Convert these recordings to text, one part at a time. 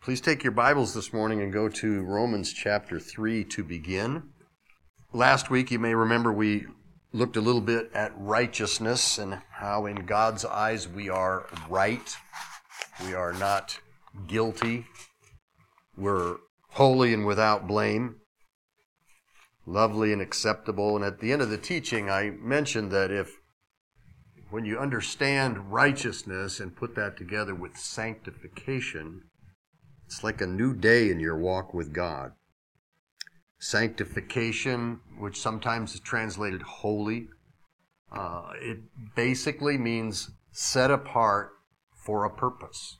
Please take your Bibles this morning and go to Romans chapter 3 to begin. Last week, you may remember, we looked a little bit at righteousness and how in God's eyes we are right. We are not guilty. We're holy and without blame, lovely and acceptable. And at the end of the teaching, I mentioned that when you understand righteousness and put that together with sanctification, it's like a new day in your walk with God. Sanctification, which sometimes is translated holy, it basically means set apart for a purpose.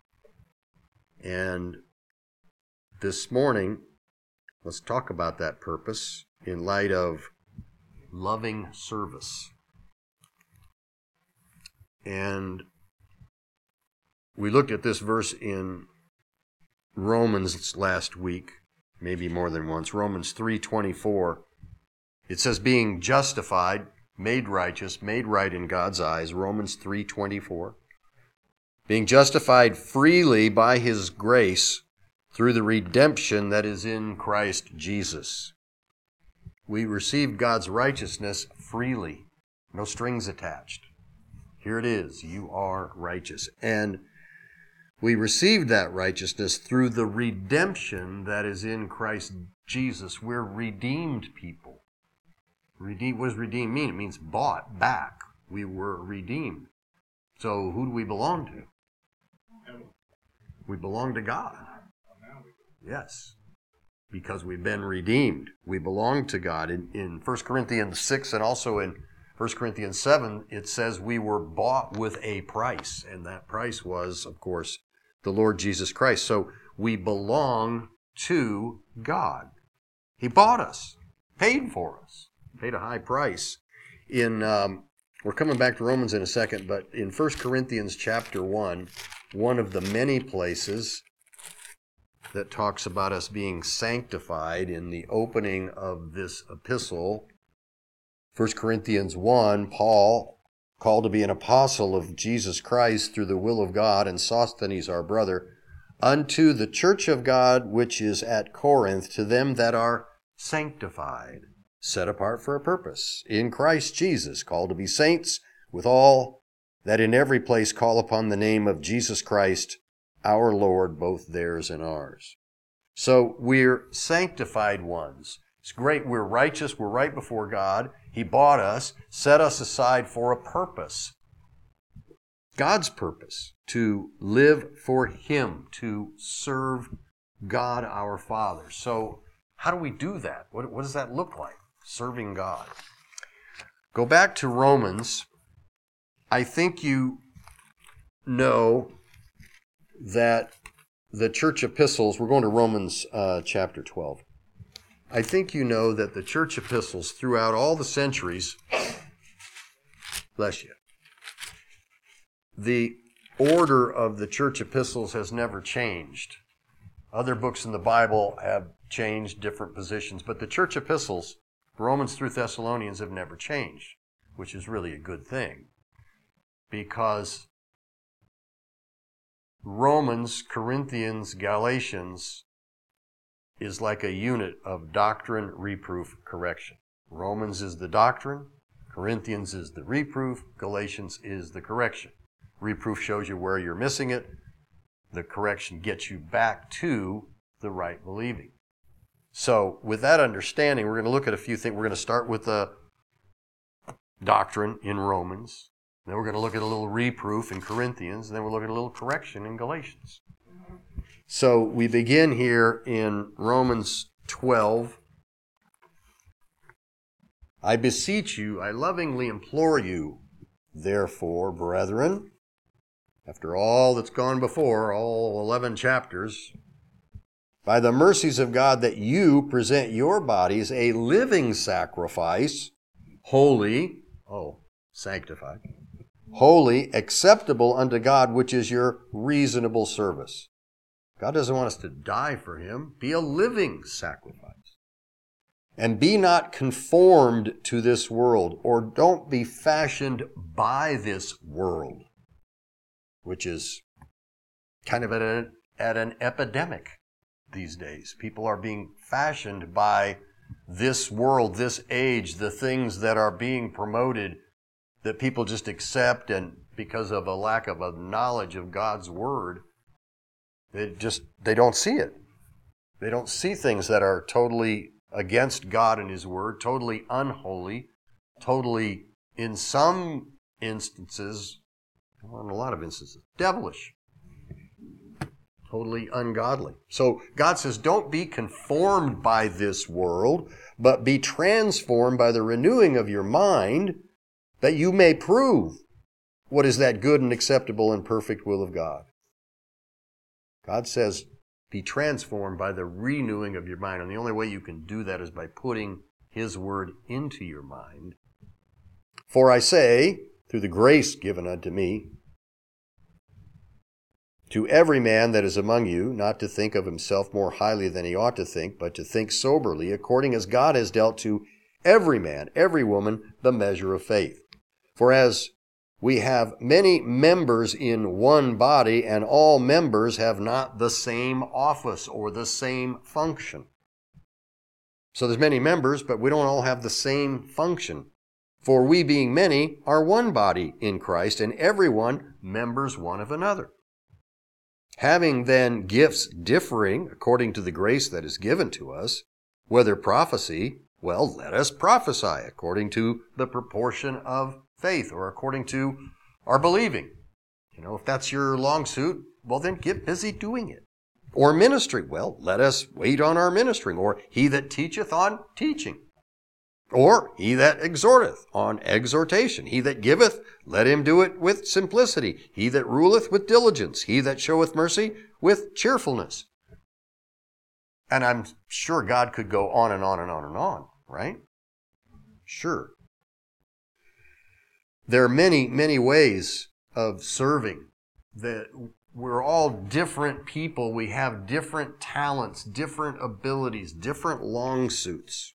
And this morning, let's talk about that purpose in light of loving service. And we looked at this verse in Romans last week, maybe more than once. Romans 3:24. It says being justified, made righteous, made right in God's eyes. Romans 3:24. Being justified freely by His grace through the redemption that is in Christ Jesus. We received God's righteousness freely, no strings attached. Here it is, you are righteous. And we received that righteousness through the redemption that is in Christ Jesus. We're redeemed people. What does redeemed mean? It means bought back. We were redeemed. So who do we belong to? We belong to God. Yes. Because we've been redeemed. We belong to God. In 1 Corinthians 6 and also in 1 Corinthians 7, it says we were bought with a price. And that price was, of course, the Lord Jesus Christ. So we belong to God. He bought us, paid for us, paid a high price. We're coming back to Romans in a second, but in 1 Corinthians chapter 1, one of the many places that talks about us being sanctified in the opening of this epistle, 1 Corinthians 1, Paul, called to be an apostle of Jesus Christ through the will of God, and Sosthenes our brother, unto the church of God which is at Corinth, to them that are sanctified, set apart for a purpose, in Christ Jesus, called to be saints, with all that in every place call upon the name of Jesus Christ, our Lord, both theirs and ours. So we're sanctified ones. It's great. We're righteous. We're right before God. He bought us, set us aside for a purpose. God's purpose, to live for Him, to serve God our Father. So how do we do that? What does that look like, serving God? Go back to Romans. I think you know that the church epistles, we're going to Romans chapter 12. I think you know that the church epistles throughout all the centuries, bless you, the order of the church epistles has never changed. Other books in the Bible have changed different positions, but the church epistles, Romans through Thessalonians, have never changed, which is really a good thing, because Romans, Corinthians, Galatians is like a unit of doctrine, reproof, correction. Romans is the doctrine, Corinthians is the reproof, Galatians is the correction. Reproof shows you where you're missing it. The correction gets you back to the right believing. So with that understanding, we're going to look at a few things. We're going to start with the doctrine in Romans. Then we're going to look at a little reproof in Corinthians. And then we'll look at a little correction in Galatians. So we begin here in Romans 12. I beseech you, I lovingly implore you, therefore, brethren, after all that's gone before, all 11 chapters, by the mercies of God, that you present your bodies a living sacrifice, holy, sanctified, holy, acceptable unto God, which is your reasonable service. God doesn't want us to die for Him. Be a living sacrifice. And be not conformed to this world, or don't be fashioned by this world, which is kind of at an at an epidemic these days. People are being fashioned by this world, this age, the things that are being promoted that people just accept, and because of a lack of a knowledge of God's Word, they don't see it. They don't see things that are totally against God and His Word, totally unholy, totally, in some instances, well, in a lot of instances, devilish, totally ungodly. So God says, don't be conformed by this world, but be transformed by the renewing of your mind, that you may prove what is that good and acceptable and perfect will of God. God says, be transformed by the renewing of your mind. And the only way you can do that is by putting His Word into your mind. For I say, through the grace given unto me, to every man that is among you, not to think of himself more highly than he ought to think, but to think soberly, according as God has dealt to every man, every woman, the measure of faith. For as we have many members in one body, and all members have not the same office or the same function. So there's many members, but we don't all have the same function. For we, being many, are one body in Christ, and everyone members one of another. Having then gifts differing according to the grace that is given to us, whether prophecy, well, let us prophesy according to the proportion of faith, or according to our believing. If that's your long suit, well, then get busy doing it. Or ministry, well, let us wait on our ministering. Or he that teacheth on teaching. Or he that exhorteth on exhortation. He that giveth, let him do it with simplicity. He that ruleth with diligence. He that showeth mercy with cheerfulness. And I'm sure God could go on and on and on and on, right? Sure. There are many, many ways of serving. That we're all different people. We have different talents, different abilities, different long suits.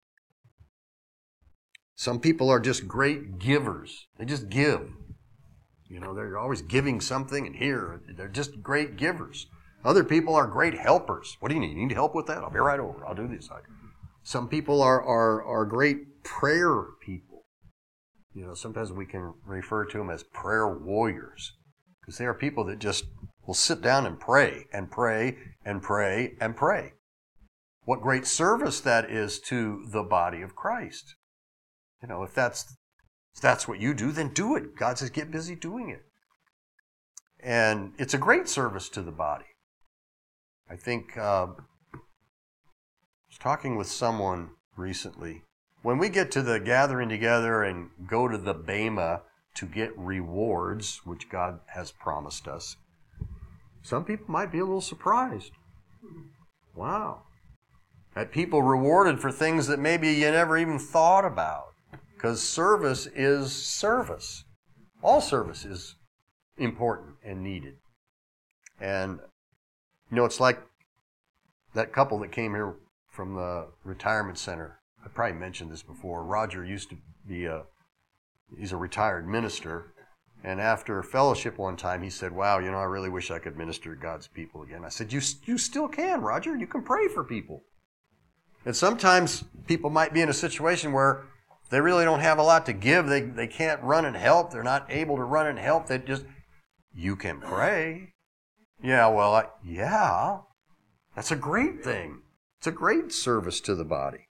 Some people are just great givers. They just give. They're always giving something, and here, they're just great givers. Other people are great helpers. What do you need? You need help with that? I'll be right over. I'll do this. Some people are great prayer people. Sometimes we can refer to them as prayer warriors, because they are people that just will sit down and pray and pray and pray and pray. What great service that is to the body of Christ. If that's what you do, then do it. God says, get busy doing it. And it's a great service to the body. I think I was talking with someone recently. When we get to the gathering together and go to the Bema to get rewards, which God has promised us, some people might be a little surprised. Wow. That people rewarded for things that maybe you never even thought about. Because service is service. All service is important and needed. And, it's like that couple that came here from the retirement center. I probably mentioned this before. Roger used to be he's a retired minister. And after fellowship one time, he said, wow, I really wish I could minister to God's people again. I said, you still can, Roger. You can pray for people. And sometimes people might be in a situation where they really don't have a lot to give. They can't run and help. They're not able to run and help. You can pray. Yeah, well, yeah. That's a great thing. It's a great service to the body.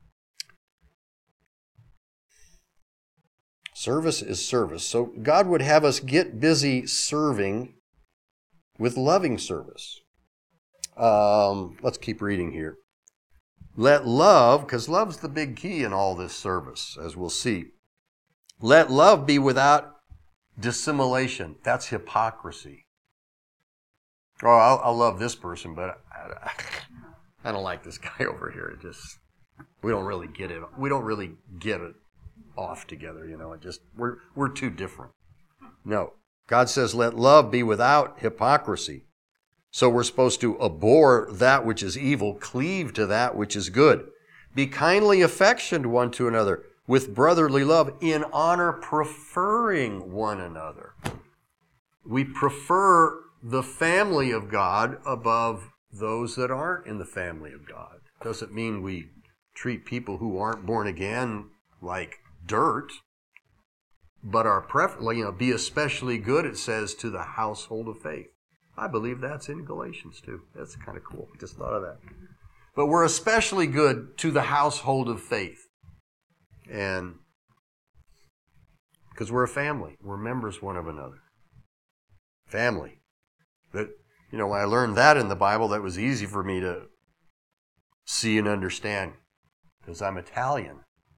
Service is service. So God would have us get busy serving with loving service. Let's keep reading here. Let love, because love's the big key in all this service, as we'll see. Let love be without dissimulation. That's hypocrisy. Oh, I love this person, but I don't like this guy over here. We don't really get it. We don't really get it off together, we're too different. No. God says, let love be without hypocrisy. So we're supposed to abhor that which is evil, cleave to that which is good. Be kindly affectioned one to another with brotherly love, in honor preferring one another. We prefer the family of God above those that aren't in the family of God. Doesn't mean we treat people who aren't born again like dirt, but our be especially good, it says, to the household of faith. I believe that's in Galatians too. That's kind of cool. Just thought of that. But we're especially good to the household of faith. And because we're a family. We're members one of another. Family. That, when I learned that in the Bible, that was easy for me to see and understand. Because I'm Italian.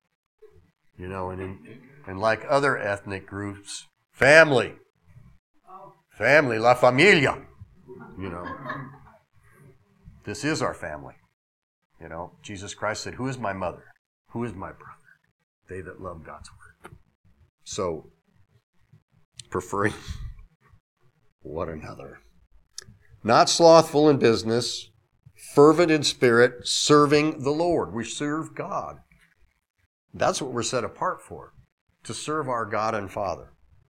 And like other ethnic groups, family. Family, la familia. This is our family. Jesus Christ said, who is my mother? Who is my brother? They that love God's word. So, preferring one another. Not slothful in business, fervent in spirit, serving the Lord. We serve God. That's what we're set apart for, to serve our God and Father.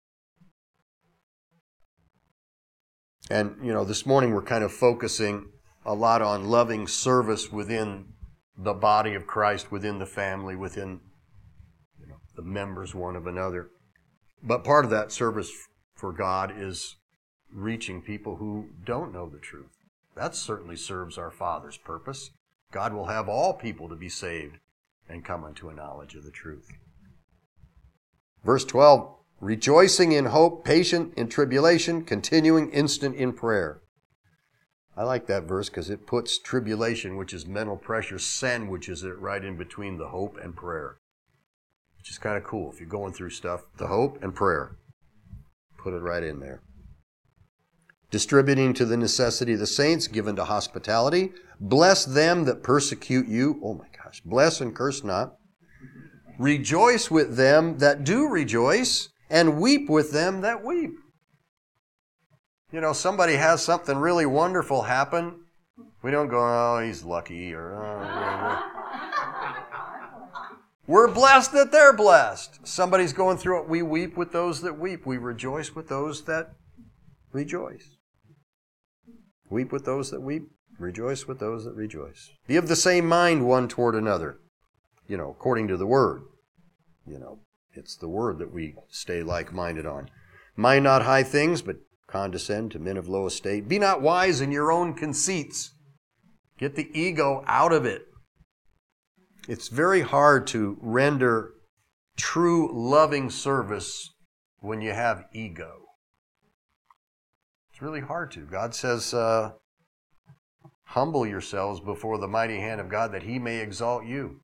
And, this morning we're kind of focusing a lot on loving service within the body of Christ, within the family, within the members one of another. But part of that service for God is reaching people who don't know the truth. That certainly serves our Father's purpose. God will have all people to be saved and come unto a knowledge of the truth. Verse 12, rejoicing in hope, patient in tribulation, continuing instant in prayer. I like that verse because it puts tribulation, which is mental pressure, sandwiches it right in between the hope and prayer. Which is kind of cool. If you're going through stuff, the hope and prayer. Put it right in there. Distributing to the necessity of the saints, given to hospitality. Bless them that persecute you. Oh my gosh. Bless and curse not. Rejoice with them that do rejoice, and weep with them that weep. Somebody has something really wonderful happen. We don't go, oh, he's lucky, or we're blessed that they're blessed. Somebody's going through it. We weep with those that weep. We rejoice with those that rejoice. Weep with those that weep. Rejoice with those that rejoice. Be of the same mind one toward another. According to the Word. It's the Word that we stay like-minded on. Mind not high things, but condescend to men of low estate. Be not wise in your own conceits. Get the ego out of it. It's very hard to render true loving service when you have ego. It's really hard to. God says, humble yourselves before the mighty hand of God that he may exalt you.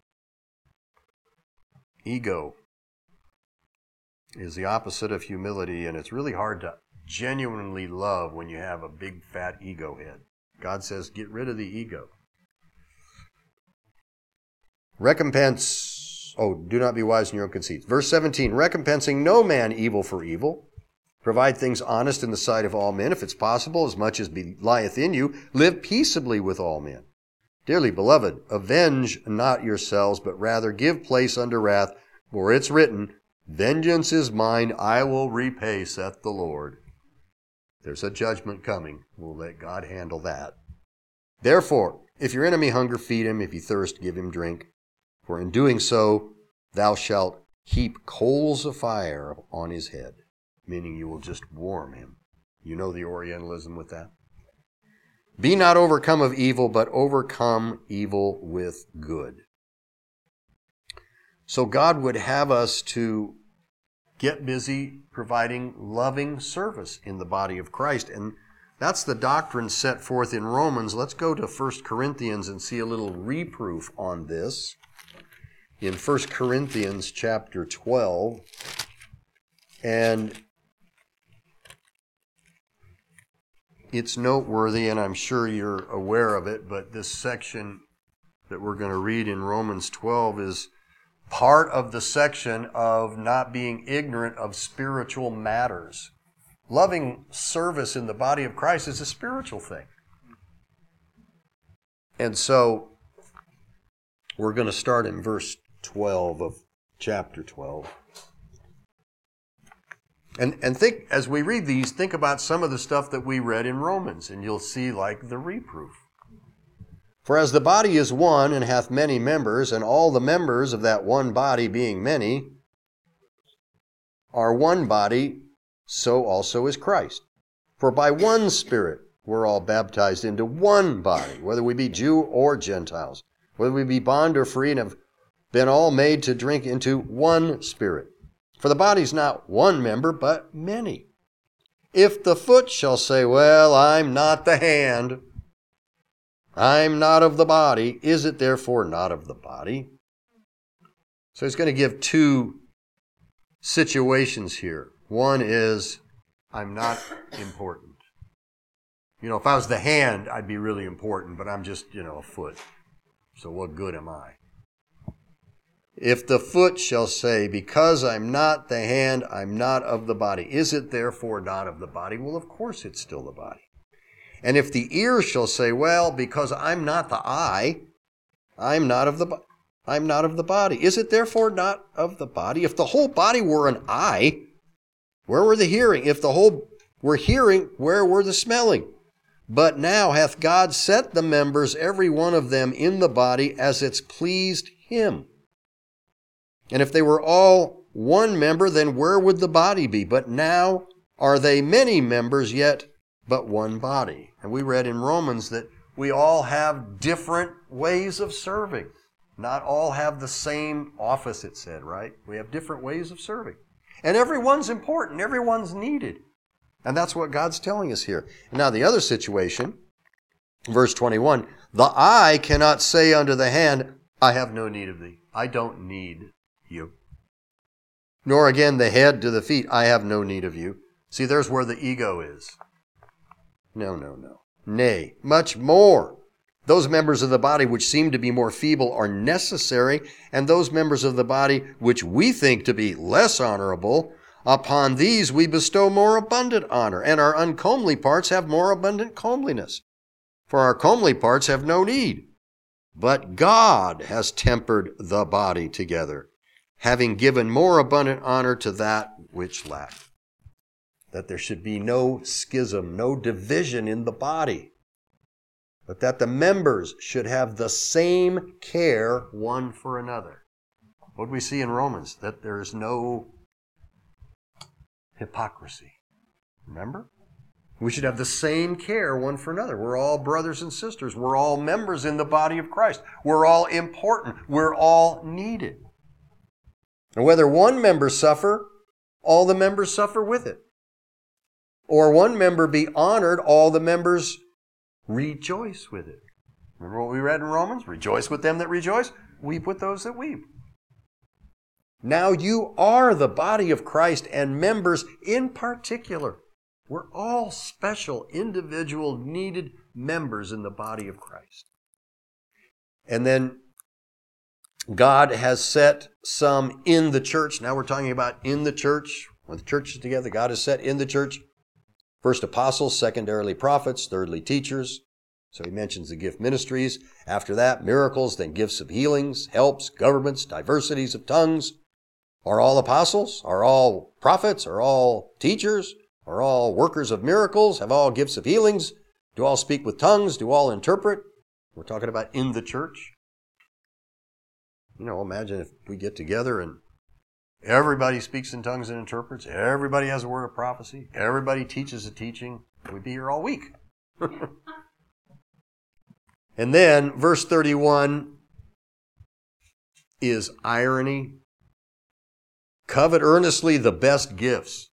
Ego is the opposite of humility, and it's really hard to genuinely love when you have a big fat ego head. God says, get rid of the ego. Do not be wise in your own conceits. Verse 17, recompensing no man evil for evil. Provide things honest in the sight of all men, if it's possible, as much as lieth in you. Live peaceably with all men. Dearly beloved, avenge not yourselves, but rather give place unto wrath, for it's written, vengeance is mine, I will repay, saith the Lord. There's a judgment coming. We'll let God handle that. Therefore, if your enemy hunger, feed him. If he thirst, give him drink. For in doing so, thou shalt heap coals of fire on his head. Meaning you will just warm him. You know the Orientalism with that? Be not overcome of evil, but overcome evil with good. So God would have us to get busy providing loving service in the body of Christ. And that's the doctrine set forth in Romans. Let's go to 1 Corinthians and see a little reproof on this. In 1 Corinthians chapter 12. And it's noteworthy, and I'm sure you're aware of it, but this section that we're going to read in Romans 12 is part of the section of not being ignorant of spiritual matters. Loving service in the body of Christ is a spiritual thing. And so we're going to start in verse 12 of chapter 12. And think, as we read these, think about some of the stuff that we read in Romans, and you'll see like the reproof. For as the body is one and hath many members, and all the members of that one body being many are one body, so also is Christ. For by one Spirit we're all baptized into one body, whether we be Jew or Gentiles, whether we be bond or free, and have been all made to drink into one Spirit. For the body's not one member, but many. If the foot shall say, well, I'm not the hand, I'm not of the body, is it therefore not of the body? So he's going to give two situations here. One is, I'm not important. You know, if I was the hand, I'd be really important, but I'm just, a foot. So what good am I? If the foot shall say, because I'm not the hand, I'm not of the body, is it therefore not of the body? Well, of course it's still the body. And if the ear shall say, well, because I'm not the eye, I'm not of the body, is it therefore not of the body? If the whole body were an eye, where were the hearing? If the whole were hearing, where were the smelling? But now hath God set the members, every one of them, in the body as it's pleased him. And if they were all one member, then where would the body be? But now are they many members, yet but one body. And we read in Romans that we all have different ways of serving. Not all have the same office, it said, right? We have different ways of serving. And everyone's important. Everyone's needed. And that's what God's telling us here. Now the other situation, verse 21, the eye cannot say unto the hand, I have no need of thee. I don't need you. Nor again the head to the feet, I have no need of you. See, there's where the ego is. No. Nay, much more. Those members of the body which seem to be more feeble are necessary, and those members of the body which we think to be less honorable, upon these we bestow more abundant honor, and our uncomely parts have more abundant comeliness. For our comely parts have no need. But God has tempered the body together, having given more abundant honor to that which lacked. That there should be no schism, no division in the body, but that the members should have the same care one for another. What do we see in Romans? That there is no hypocrisy. Remember? We should have the same care one for another. We're all brothers and sisters. We're all members in the body of Christ. We're all important. We're all needed. And whether one member suffer, all the members suffer with it. Or one member be honored, all the members rejoice with it. Remember what we read in Romans? Rejoice with them that rejoice, weep with those that weep. Now you are the body of Christ, and members in particular. We're all special, individual, needed members in the body of Christ. And then God has set some in the church. Now we're talking about in the church. When the church is together, God has set in the church first apostles, secondarily prophets, thirdly teachers. So he mentions the gift ministries. After that, miracles, then gifts of healings, helps, governments, diversities of tongues. Are all apostles? Are all prophets? Are all teachers? Are all workers of miracles? Have all gifts of healings? Do all speak with tongues? Do all interpret? We're talking about in the church. Imagine if we get together and everybody speaks in tongues and interprets. Everybody has a word of prophecy. Everybody teaches a teaching. We'd be here all week. And then verse 31 is irony. Covet earnestly the best gifts.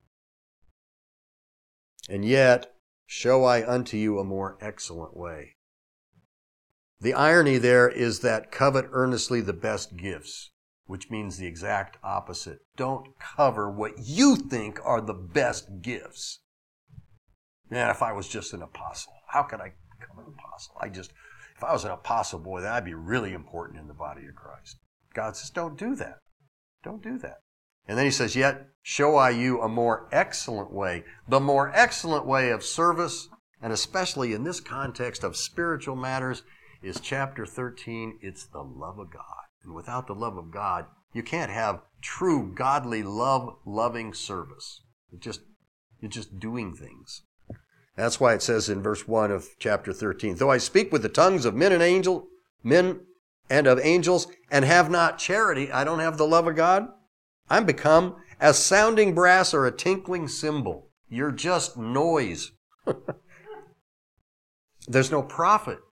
And yet show I unto you a more excellent way. The irony there is that covet earnestly the best gifts, which means the exact opposite. Don't cover what you think are the best gifts. Man, if I was just an apostle, how could I become an apostle? If I was an apostle, boy, then I'd be really important in the body of Christ. God says, don't do that. Don't do that. And then he says, yet show I you a more excellent way. The more excellent way of service, and especially in this context of spiritual matters, is chapter 13. It's the love of God. And without the love of God, you can't have true godly love-loving service. You're just doing things. That's why it says in verse 1 of chapter 13, though I speak with the tongues of men and of angels, and have not charity, I don't have the love of God, I'm become as sounding brass or a tinkling cymbal. You're just noise. There's no profit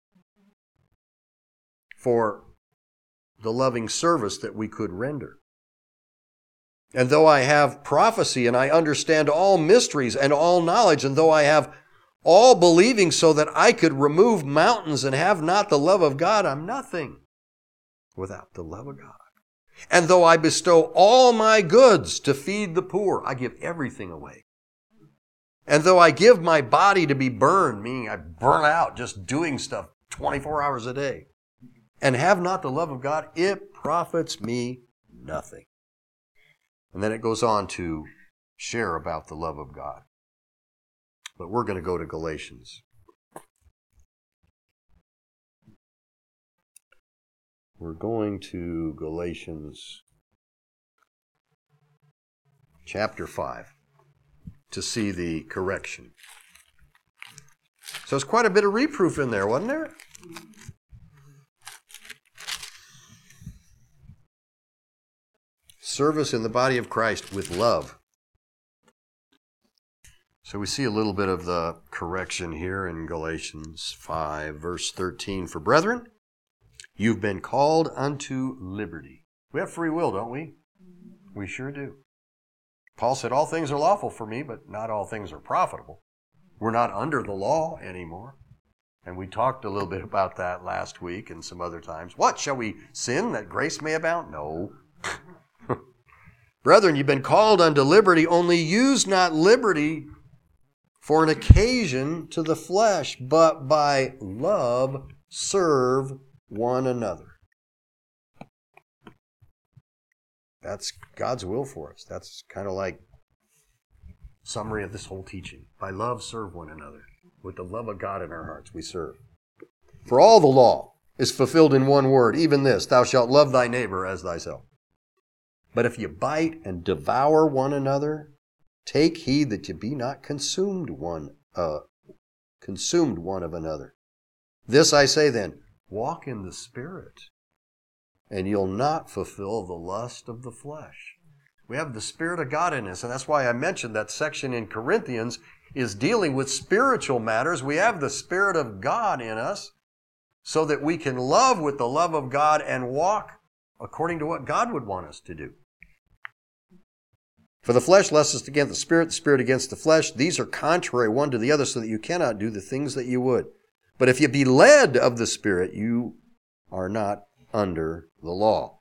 for the loving service that we could render. And though I have prophecy, and I understand all mysteries and all knowledge, and though I have all believing so that I could remove mountains and have not the love of God, I'm nothing without the love of God. And though I bestow all my goods to feed the poor, I give everything away. And though I give my body to be burned, meaning I burn out just doing stuff 24 hours a day, and have not the love of God, it profits me nothing. And then it goes on to share about the love of God. But we're going to go to Galatians. We're going to Galatians chapter 5 to see the correction. So it's quite a bit of reproof in there, wasn't there? Service in the body of Christ with love. So we see a little bit of the correction here in Galatians 5, verse 13. For brethren, you've been called unto liberty. We have free will, don't we? We sure do. Paul said, all things are lawful for me, but not all things are profitable. We're not under the law anymore. And we talked a little bit about that last week and some other times. What, shall we sin that grace may abound? No. Brethren, you've been called unto liberty, only use not liberty for an occasion to the flesh, but by love serve one another. That's God's will for us. That's kind of like summary of this whole teaching. By love serve one another. With the love of God in our hearts we serve. For all the law is fulfilled in one word, even this, thou shalt love thy neighbor as thyself. But if you bite and devour one another, take heed that you be not consumed one of another. This I say then, walk in the Spirit, and you'll not fulfill the lust of the flesh. We have the Spirit of God in us, and that's why I mentioned that section in Corinthians is dealing with spiritual matters. We have the Spirit of God in us so that we can love with the love of God and walk according to what God would want us to do. For the flesh lusteth against the Spirit against the flesh. These are contrary one to the other, so that you cannot do the things that you would. But if you be led of the Spirit, you are not under the law.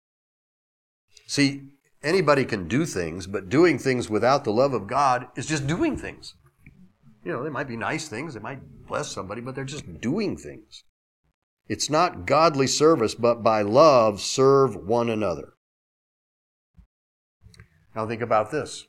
See, anybody can do things, but doing things without the love of God is just doing things. You know, they might be nice things, they might bless somebody, but they're just doing things. It's not godly service, but by love serve one another. Now think about this.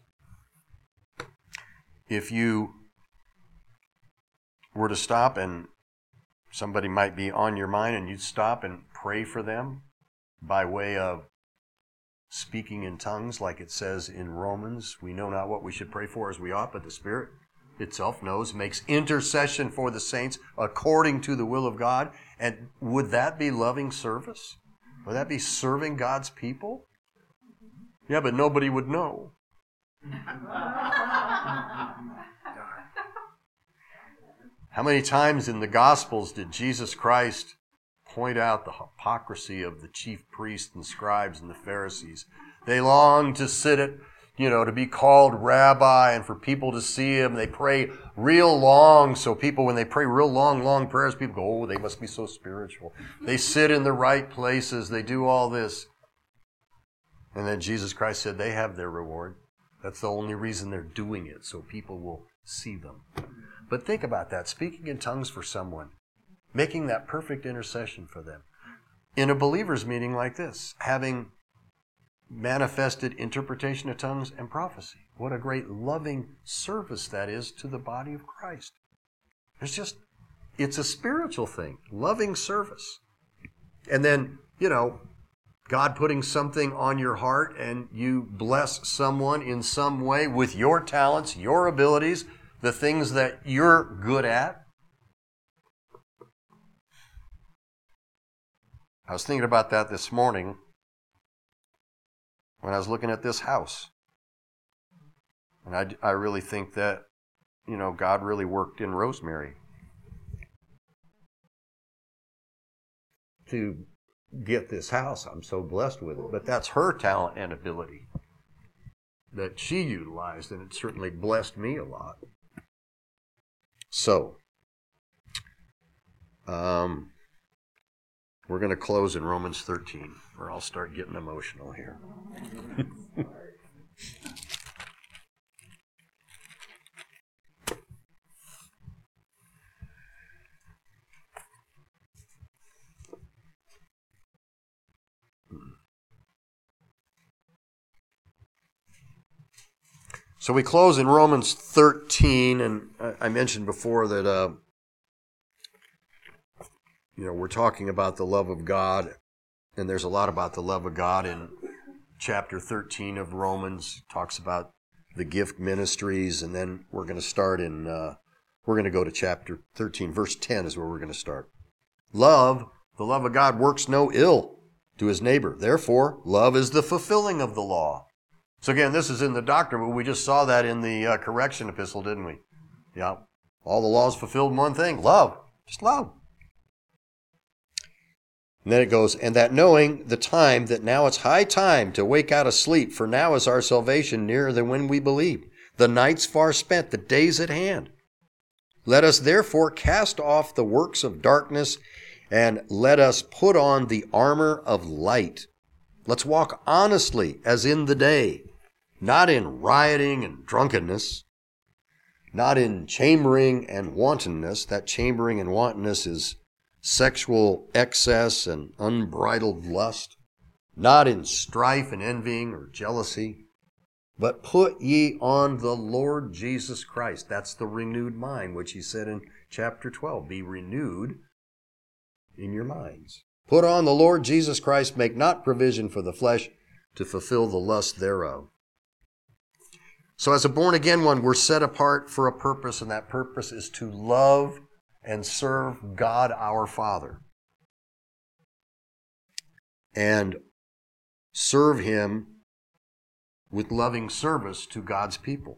If you were to stop and somebody might be on your mind and you'd stop and pray for them by way of speaking in tongues, like it says in Romans, we know not what we should pray for as we ought, but the Spirit itself knows, makes intercession for the saints according to the will of God. And would that be loving service? Would that be serving God's people? Yeah, but nobody would know. How many times in the Gospels did Jesus Christ point out the hypocrisy of the chief priests and scribes and the Pharisees? They long to sit at, to be called rabbi and for people to see him. They pray real long, so people, when they pray real long prayers, people go, oh, they must be so spiritual. They sit in the right places. They do all this. And then Jesus Christ said they have their reward. That's the only reason they're doing it, so people will see them. But think about that, speaking in tongues for someone, making that perfect intercession for them. In a believer's meeting like this, having manifested interpretation of tongues and prophecy. What a great loving service that is to the body of Christ. It's a spiritual thing, loving service. And then, God putting something on your heart and you bless someone in some way with your talents, your abilities, the things that you're good at. I was thinking about that this morning when I was looking at this house. And I really think that, God really worked in Rosemary to get this house. I'm so blessed with it. But that's her talent and ability that she utilized, and it certainly blessed me a lot. So, we're going to close in Romans 13, or I'll start getting emotional here. So we close in Romans 13, and I mentioned before that, we're talking about the love of God, and there's a lot about the love of God in chapter 13 of Romans. It talks about the gift ministries, and then we're going to start we're going to go to chapter 13, verse 10 is where we're going to start. Love, the love of God, works no ill to his neighbor. Therefore, love is the fulfilling of the law. So again, this is in the doctrine, but we just saw that in the correction epistle, didn't we? Yeah. All the laws fulfilled in one thing. Love. Just love. And then it goes, and that knowing the time, that now it's high time to wake out of sleep, for now is our salvation nearer than when we believed. The night's far spent, the day's at hand. Let us therefore cast off the works of darkness, and let us put on the armor of light. Let's walk honestly as in the day, not in rioting and drunkenness, not in chambering and wantonness. That chambering and wantonness is sexual excess and unbridled lust, not in strife and envying or jealousy, but put ye on the Lord Jesus Christ. That's the renewed mind, which he said in chapter 12, be renewed in your minds. Put on the Lord Jesus Christ, make not provision for the flesh to fulfill the lust thereof. So as a born-again one, we're set apart for a purpose, and that purpose is to love and serve God our Father. And serve him with loving service to God's people.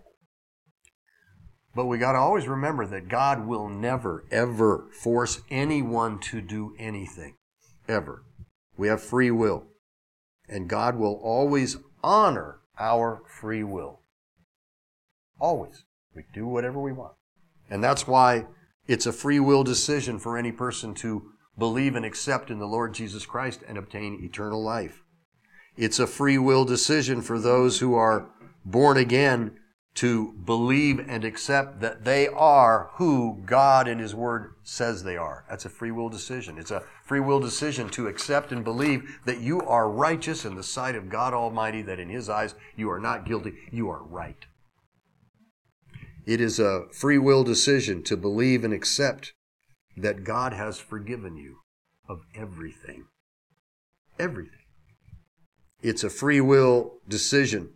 But we got to always remember that God will never, ever force anyone to do anything. Ever. We have free will. And God will always honor our free will. Always. We do whatever we want. And that's why it's a free will decision for any person to believe and accept in the Lord Jesus Christ and obtain eternal life. It's a free will decision for those who are born again to believe and accept that they are who God in his word says they are. That's a free will decision. It's a free will decision to accept and believe that you are righteous in the sight of God Almighty, that in his eyes you are not guilty, you are right. It is a free will decision to believe and accept that God has forgiven you of everything. Everything. It's a free will decision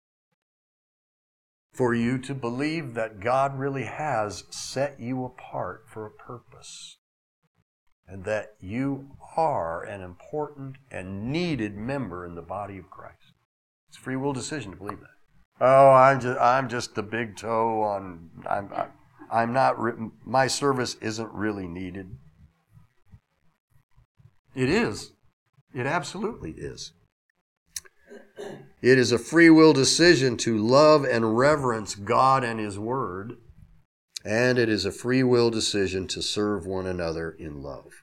for you to believe that God really has set you apart for a purpose, and that you are an important and needed member in the body of Christ. It's a free will decision to believe that. Oh, I'm just the big toe on. I'm not. My service isn't really needed. It is. It absolutely is. It is a free will decision to love and reverence God and his word, and it is a free will decision to serve one another in love.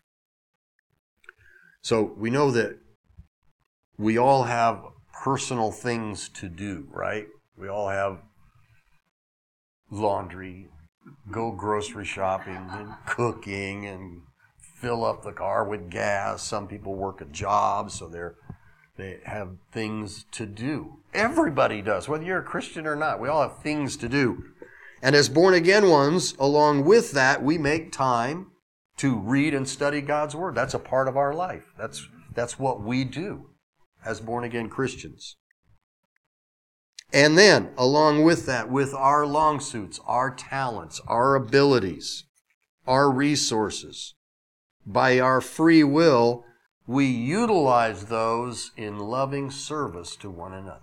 So we know that we all have personal things to do, right? We all have laundry, go grocery shopping, and cooking, and fill up the car with gas. Some people work a job, so they have things to do. Everybody does, whether you're a Christian or not. We all have things to do. And as born-again ones, along with that, we make time to read and study God's Word. That's a part of our life. That's what we do as born-again Christians. And then, along with that, with our long suits, our talents, our abilities, our resources, by our free will, we utilize those in loving service to one another.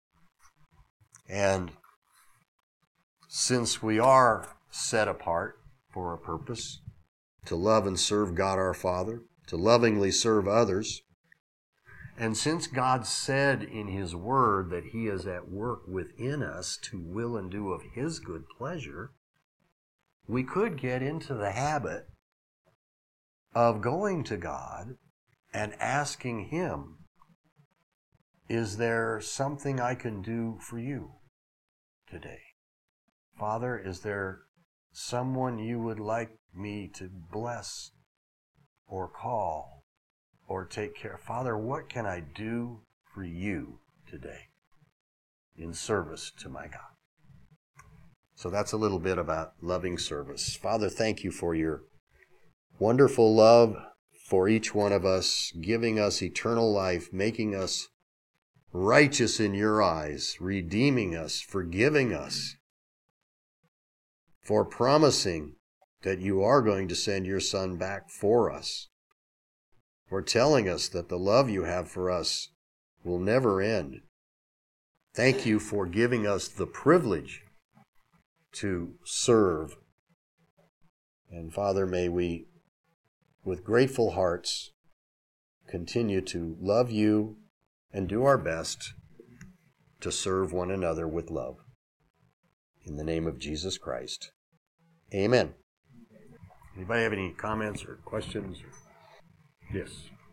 And since we are set apart for a purpose, to love and serve God our Father, to lovingly serve others, and since God said in His Word that He is at work within us to will and do of His good pleasure, we could get into the habit of going to God and asking Him, is there something I can do for you today? Father, is there someone you would like me to bless or call or take care? Father, what can I do for you today in service to my God? So that's a little bit about loving service. Father, thank you for your wonderful love for each one of us, giving us eternal life, making us righteous in your eyes, redeeming us, forgiving us, for promising that you are going to send your Son back for us, for telling us that the love you have for us will never end. Thank you for giving us the privilege to serve. And Father, may we, with grateful hearts, continue to love you and do our best to serve one another with love. In the name of Jesus Christ. Amen. Anybody have any comments or questions? Yes.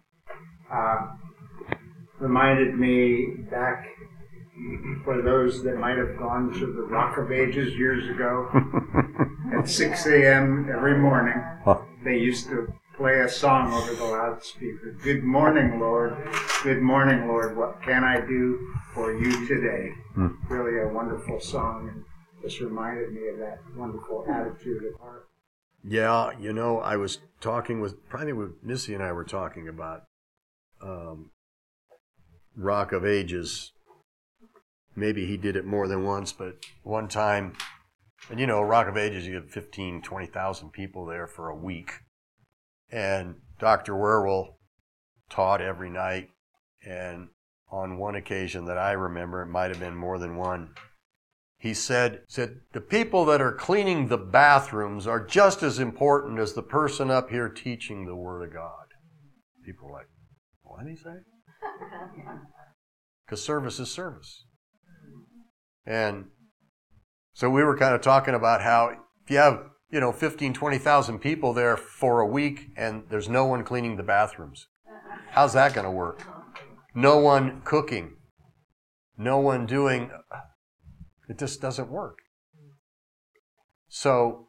Reminded me back for those that might have gone to the Rock of Ages years ago. At 6 a.m. every morning, they used to play a song over the loudspeaker. Good morning, Lord. Good morning, Lord. What can I do for you today? Really a wonderful song, and just reminded me of that wonderful attitude of heart. Yeah, you know, I was talking with Missy and I were talking about Rock of Ages. Maybe he did it more than once, but one time, and you know, Rock of Ages, you get 15,000, 20,000 people there for a week. And Dr. Werwell taught every night, and on one occasion that I remember, it might have been more than one, he said, the people that are cleaning the bathrooms are just as important as the person up here teaching the Word of God. People were like, what did he say? Because service is service. And so we were kind of talking about how if you have, 15,000, 20,000 people there for a week and there's no one cleaning the bathrooms, how's that going to work? No one cooking. No one doing... It just doesn't work. So,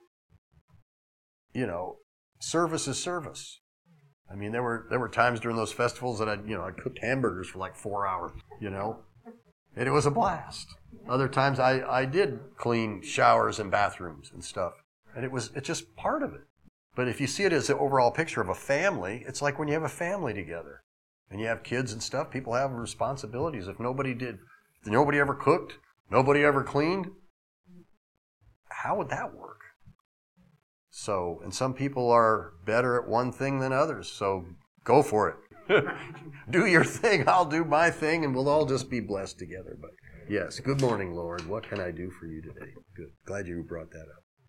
service is service. I mean, there were times during those festivals that I cooked hamburgers for like 4 hours, and it was a blast. Other times I did clean showers and bathrooms and stuff, and it's just part of it. But if you see it as the overall picture of a family, it's like when you have a family together and you have kids and stuff, people have responsibilities. If nobody ever cooked, nobody ever cleaned, how would that work? So, and some people are better at one thing than others, so go for it. Do your thing, I'll do my thing, and we'll all just be blessed together. But yes, good morning, Lord. What can I do for you today? Good. Glad you brought that up.